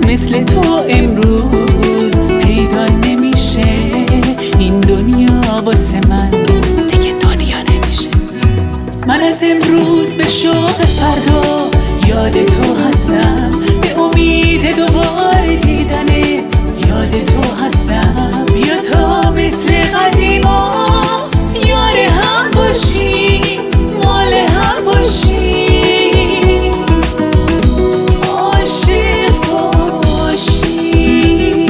مثل تو امروز پیدا نمیشه. این دنیا واسه من دیگه دنیا نمیشه. من از امروز به شوق فردا یاد تو هستم، به امید دوباره دیدنه یاد تو هستم. بیا تا مثل قدیما یار هم باشیم، مال هم باشیم، عاشق باشیم.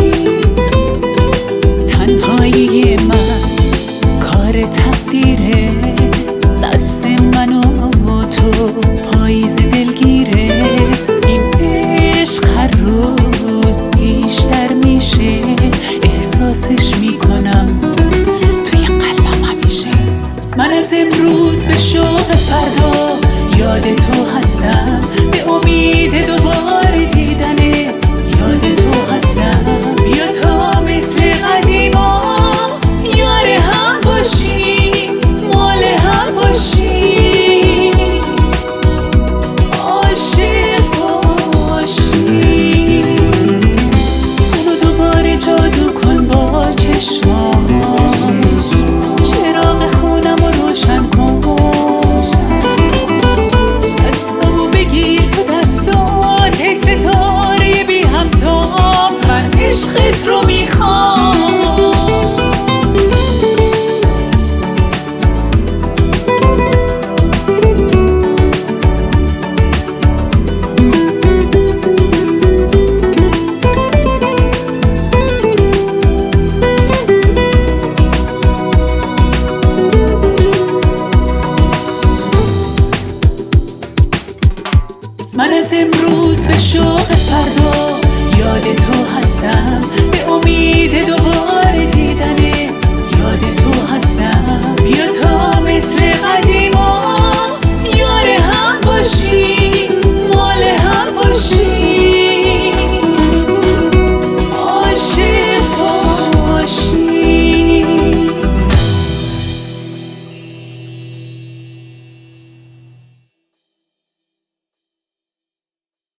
تنهایی من کار تقدیره، دست من و تو پاییز دلگیره. این عشق هر روز بیشتر میشه، احساسش میکنم توی قلبم همیشه. من از امروز به شوق فردا یاد تو هستم، به امید دوباره دیدنه یاد تو هستم. بیا تا مثل قدیما یار هم باشیم، مال هم باشیم، عاشق باشیم. اونو دوباره جادو کن با چشمات، چراغ خونم رو روشن کن. دستمو بگیر تو دستات، ای ستاره بی همتا، من عشقت رو میخوام. من از امروز به شوق فردا یاد تو هستم، به امید